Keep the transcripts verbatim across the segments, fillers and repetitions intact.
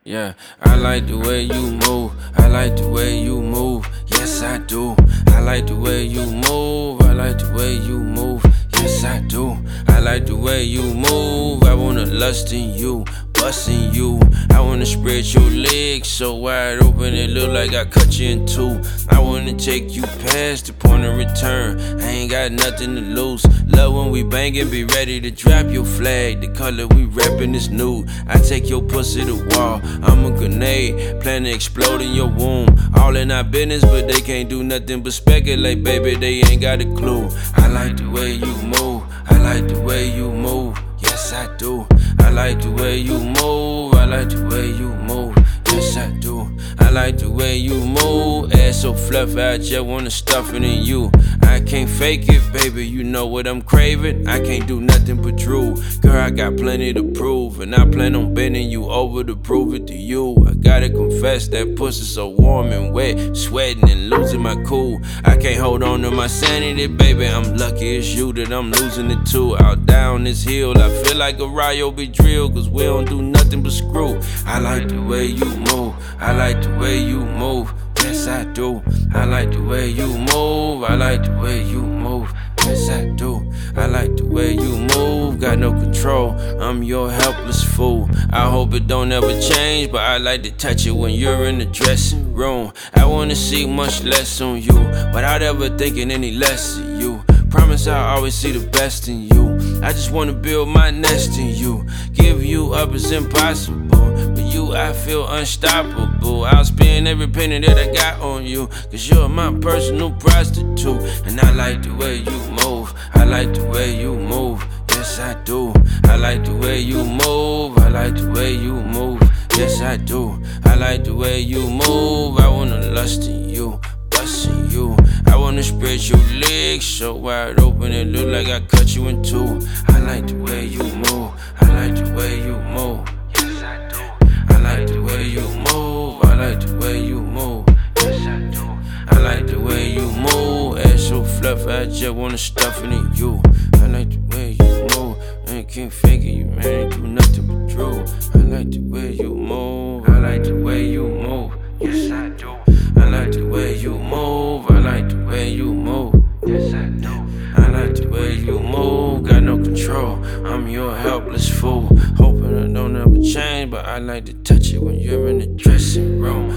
Yeah, I like the way you move. I like the way you move. Yes, I do. I like the way you move. I like the way you move. Yes, I do. I like the way you move. I wanna lust in you, bust in you. I wanna spread your legs so wide open it look like I cut you in two. I wanna take you past the point of return. I ain't got nothing to lose. Love when we bangin', be ready to drop your flag. The color we rappin' is nude. I take your pussy to wall. I'm a grenade, plan to explode in your womb. All in our business, but they can't do nothing but speculate, baby. They ain't got a clue. I like the way you move. I like the way you move. Yes, I do. I like the way you move. I like the way you move. Yes, I do. I like the way you move. Ass so fluffy, I just wanna stuff it in you. I can't fake it, baby. You know what I'm craving. I can't do nothing but drool. Girl, I got plenty to prove, and I plan on bending you over to prove it to you. I gotta confess that pussy so warm and wet, sweating and losing my cool. I can't hold on to my sanity, baby. I'm lucky it's you that I'm losing it to. Out down this hill, I feel like a Rio be drilled, cause we don't do nothing but screw. I like the way you move. I like the way you move. Yes, I do. I like the way you move. I like the way you move. Yes, I do. I like the way you move. Got no control. I'm your helpless fool. I hope it don't ever change, but I like to touch it when you're in the dressing room. I wanna see much less on you without ever thinking any less of you. Promise I'll always see the best in you. I just wanna build my nest in you. Give you up is impossible. With you I feel unstoppable. I'll spend every penny that I got on you, cause you're my personal prostitute. And I like the way you move. I like the way you move. Yes, I do. I like the way you move. I like the way you move. Yes, I do. I like the way you move. I wanna lust in you, bust in you. I wanna spread your legs so wide open it look like I cut you in two. I like the way you move. I like the way you move. Yes, I do. I like the way you move. I like the way you move. Yes, I do. I like the way you move. Ass so fluffy, I just wanna stuff it in you. I like the way you move. I can't fake it, you man, ain't do nothing but drool. I like the way you move. I like the way you move. Yes, I do. I like the way you move. I like the way you move. Yes, I do. I like the way you move. Got no control. I'm your helpless fool. Hoping I don't ever change, but I like to touch it when you're in the dressing room.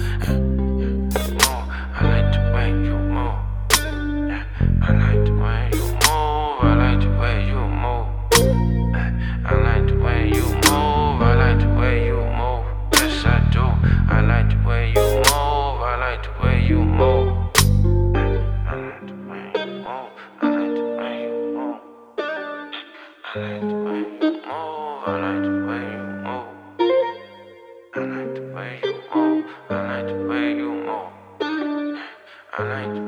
I like the way you move. I like the way you move. I like the way you move. I like the way you move. I like the way you move. Yes, I do. I like the way you move. I like the way you move. I like the way you move. I like the way you move. I like the way you move. I like the way you move. I like the way you move. I like the way you move. I like the